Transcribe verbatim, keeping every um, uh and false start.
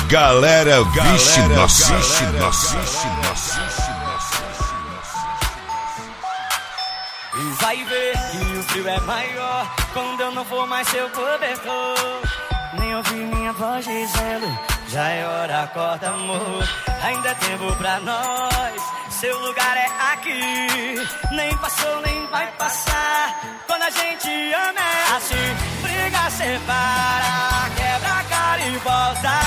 Galera, vixe, nossa, vixe, nossa, vixe, nossa. E vai ver que o frio é maior quando eu não for mais seu cobertor. Nem ouvir minha voz dizendo, já é hora, acorda amor. Ainda é tempo pra nós, seu lugar é aqui. Nem passou, nem vai passar. Quando a gente ama é assim. Briga, separa, quebra a cara e volta.